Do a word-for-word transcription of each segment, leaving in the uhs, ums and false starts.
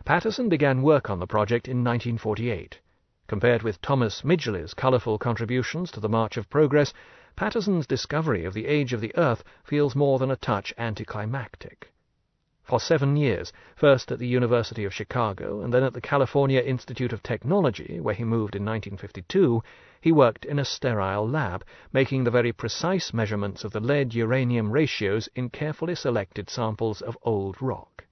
Patterson began work on the project in nineteen forty-eight. Compared with Thomas Midgley's colourful contributions to the March of Progress, Patterson's discovery of the age of the Earth feels more than a touch anticlimactic. For seven years, first at the University of Chicago and then at the California Institute of Technology, where he moved in nineteen fifty-two, he worked in a sterile lab, making the very precise measurements of the lead-uranium ratios in carefully selected samples of old rock.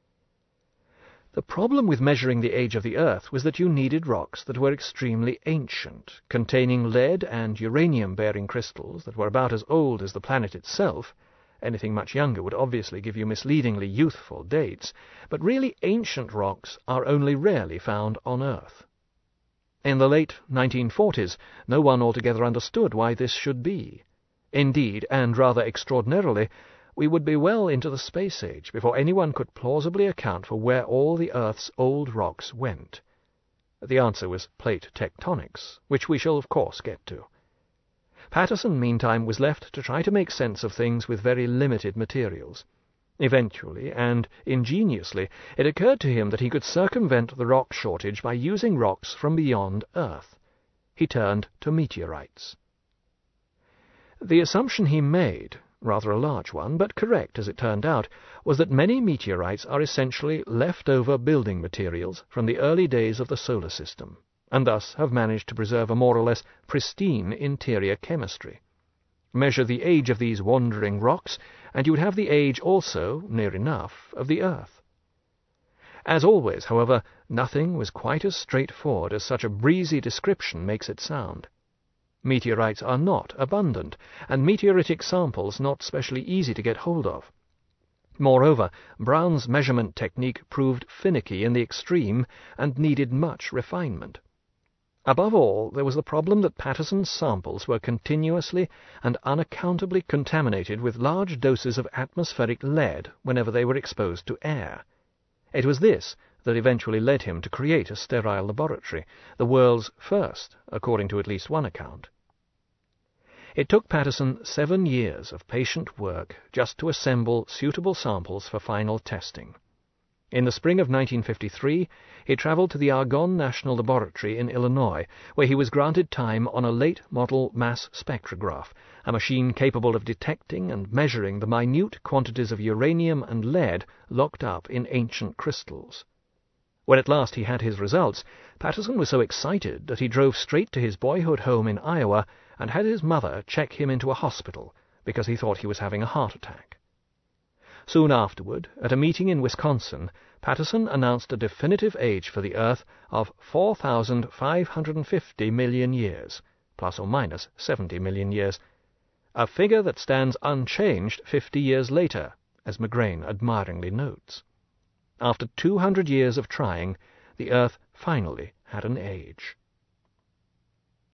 The problem with measuring the age of the Earth was that you needed rocks that were extremely ancient, containing lead and uranium-bearing crystals that were about as old as the planet itself. Anything much younger would obviously give you misleadingly youthful dates, but really ancient rocks are only rarely found on Earth. In the late nineteen forties, no one altogether understood why this should be. Indeed, and rather extraordinarily, we would be well into the space age before anyone could plausibly account for where all the Earth's old rocks went. The answer was plate tectonics, which we shall of course get to. Patterson, meantime, was left to try to make sense of things with very limited materials. Eventually, and ingeniously, it occurred to him that he could circumvent the rock shortage by using rocks from beyond Earth. He turned to meteorites. The assumption he made, rather a large one, but correct as it turned out, was that many meteorites are essentially leftover building materials from the early days of the solar system, and thus have managed to preserve a more or less pristine interior chemistry. Measure the age of these wandering rocks, and you would have the age also, near enough, of the Earth. As always, however, nothing was quite as straightforward as such a breezy description makes it sound. Meteorites are not abundant, and meteoritic samples not specially easy to get hold of. Moreover, Brown's measurement technique proved finicky in the extreme and needed much refinement. Above all, there was the problem that Patterson's samples were continuously and unaccountably contaminated with large doses of atmospheric lead whenever they were exposed to air. It was this that eventually led him to create a sterile laboratory, the world's first, according to at least one account. It took Patterson seven years of patient work just to assemble suitable samples for final testing. In the spring of nineteen fifty-three, he travelled to the Argonne National Laboratory in Illinois, where he was granted time on a late-model mass spectrograph, a machine capable of detecting and measuring the minute quantities of uranium and lead locked up in ancient crystals. When at last he had his results, Patterson was so excited that he drove straight to his boyhood home in Iowa and had his mother check him into a hospital because he thought he was having a heart attack. Soon afterward, at a meeting in Wisconsin, Patterson announced a definitive age for the Earth of four thousand five hundred fifty million years, plus or minus seventy million years, a figure that stands unchanged fifty years later, as McGrain admiringly notes. After two hundred years of trying, the Earth finally had an age.